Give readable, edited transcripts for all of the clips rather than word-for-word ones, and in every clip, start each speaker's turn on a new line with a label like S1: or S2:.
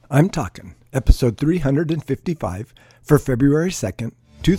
S1: I'm Talking, episode 355 for February 2nd,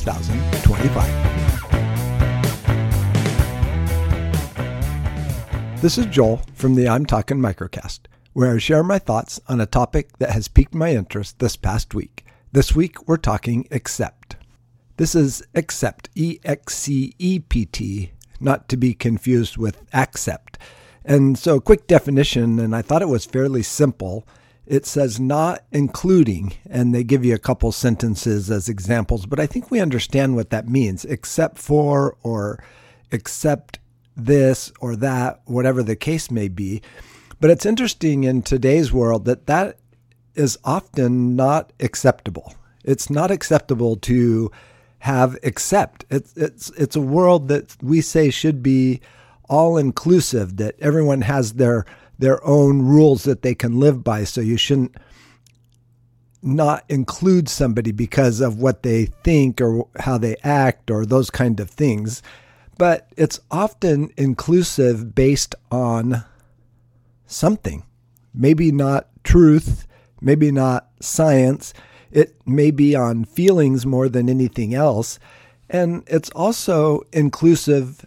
S1: 2025. This is Joel from the I'm Talking Microcast, where I share my thoughts on a topic that has piqued my interest this past week. This week, we're talking accept. This is accept, E-X-C-E-P-T, not to be confused with accept. And so, quick definition, and I thought it was fairly simple. It says not including, and they give you a couple sentences as examples, but I think we understand what that means, except for, or except this or that, whatever the case may be. But it's interesting in today's world that is often not acceptable. It's not acceptable to have accept. It's a world that we say should be all-inclusive, that everyone has their own rules that they can live by. So you shouldn't not include somebody because of what they think or how they act or those kind of things. But it's often inclusive based on something. Maybe not truth, maybe not science. It may be on feelings more than anything else. And it's also inclusive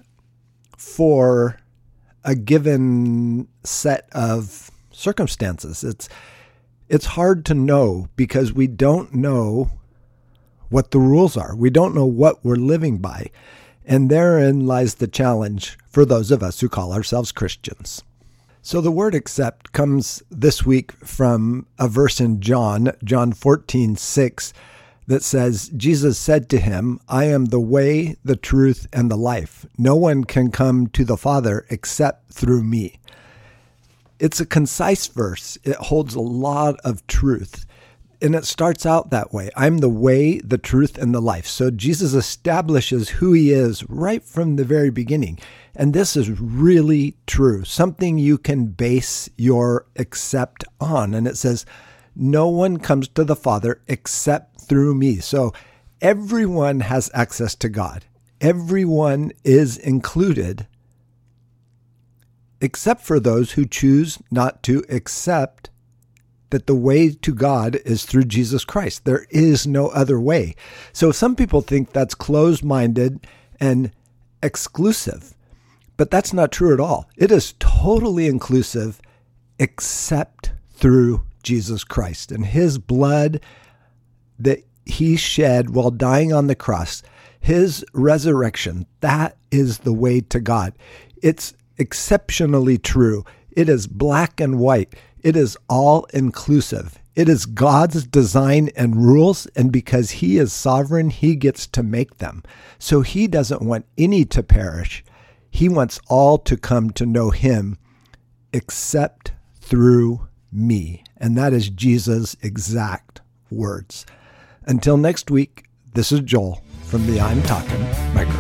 S1: for a given set of circumstances. It's hard to know because we don't know what the rules are. We don't know what we're living by. And therein lies the challenge for those of us who call ourselves Christians. So the word accept comes this week from a verse in John 14:6, that says, Jesus said to him, I am the way, the truth, and the life. No one can come to the Father except through me. It's a concise verse. It holds a lot of truth. And it starts out that way. I'm the way, the truth, and the life. So Jesus establishes who he is right from the very beginning. And this is really true. Something you can base your accept on. And it says, no one comes to the Father except through me. So everyone has access to God. Everyone is included, except for those who choose not to accept that the way to God is through Jesus Christ. There is no other way. So some people think that's closed-minded and exclusive, but that's not true at all. It is totally inclusive except through Jesus Christ and his blood that he shed while dying on the cross, his resurrection. That is the way to God. It's exceptionally true. It is black and white. It is all inclusive. It is God's design and rules, and because he is sovereign, he gets to make them. So he doesn't want any to perish. He wants all to come to know him except through me. And that is Jesus' exact words. Until next week, this is Joel from the I'm Talking Microcast.